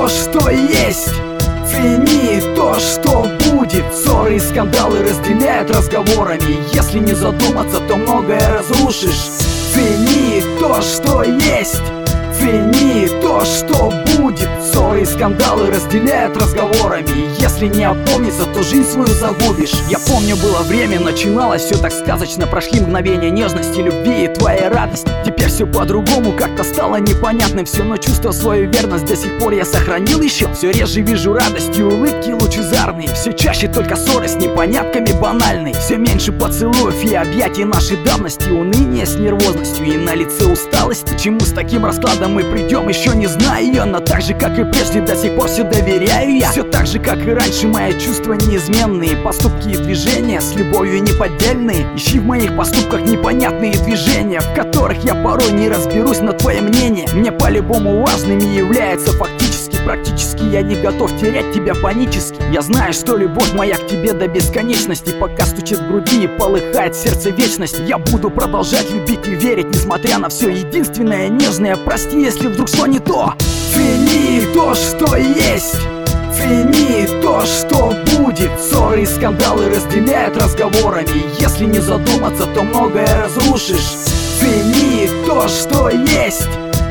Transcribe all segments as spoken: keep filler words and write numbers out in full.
то, что есть. Цени то, что будет. Ссоры и скандалы разделяют разговорами. Если не задуматься, то многое разрушишь. Цени то, что есть. Цени то, что будет. Ссоры и скандалы разделяют разговорами. Если не опомниться, то жизнь свою загубишь. Я помню, было время, начиналось все так сказочно. Прошли мгновения нежности, любви и твоей радости. Теперь все по-другому, как-то стало непонятным все, но чувство свою верность до сих пор я сохранил еще. Все реже вижу радость и улыбки лучезарные. Все чаще только ссоры с непонятками банальные. Все меньше поцелуев и объятий нашей давности. Уныние с нервозностью и на лице усталость. Чему с таким раскладом мы придем, еще не знаю я. Но так же, как и прежде, до сих пор все доверяю я. Все так же, как и раньше, мои чувства неизменные. Поступки и движения с любовью неподдельные. Ищи в моих поступках непонятные движения, в которых я порой не разберусь на твое мнение. Мне по-любому важными является фактически. Практически я не готов терять тебя панически. Я знаю, что любовь моя к тебе до бесконечности. Пока стучит в груди и полыхает сердце вечности. Я буду продолжать любить и верить, несмотря на все. Единственное нежное, прости, если вдруг что не то. Цени то, что есть. Цени то, что будет. Ссоры и скандалы разделяют разговорами. Если не задуматься, то многое разрушишь. Цени то, что есть.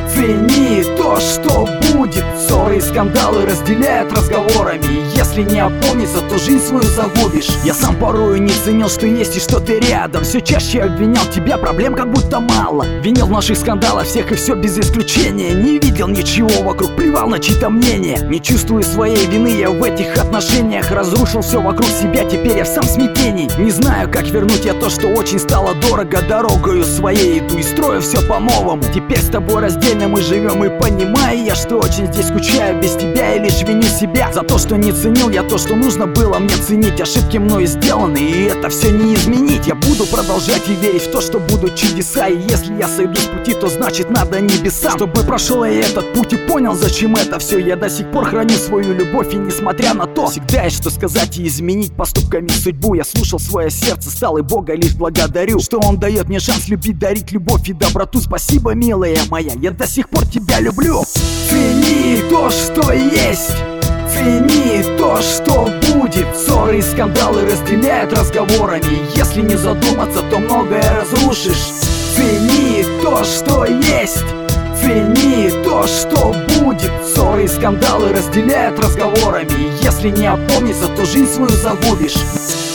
Цени то, что будет. Ссоры и скандалы разделяют разговорами. Если не опомниться, то жизнь свою загубишь. Я сам порою не ценил, что есть и что ты рядом. Все чаще обвинял тебя, проблем как будто мало. Винил в наших скандалах всех и все без исключения. Не видел ничего вокруг, плевал на чьи-то мнения. Не чувствую своей вины я в этих отношениях. Разрушил все вокруг себя, теперь я в сам смятении. Не знаю, как вернуть я то, что очень стало дорого. Дорогою своей иду и строю все по-новому. Теперь с тобой раздельно мы живем, и понимаю я, что очень здесь скучаю без тебя. И лишь виню себя за то, что не ценил я то, что нужно было мне ценить. Ошибки мною сделаны, и это все не изменить. Я буду продолжать и верить в то, что будут чудеса. И если я сойду с пути, то значит надо небесам. Чтобы прошел я этот путь и понял, зачем это все. Я до сих пор храню свою любовь, и несмотря на то, всегда есть что сказать и изменить поступками судьбу. Я слушал свое сердце, стал и Бога лишь благодарю, что Он дает мне шанс любить, дарить любовь и доброту. Спасибо, милая моя, я до сих пор тебя люблю. Цени то, что есть. Цени то, что будет. Ссоры и скандалы разделяют разговорами. Если не задуматься, то многое разрушишь. Цени то, что есть. Цени то, что будет. Ссоры и скандалы разделяют разговорами. Если не опомниться, то жизнь свою загубишь.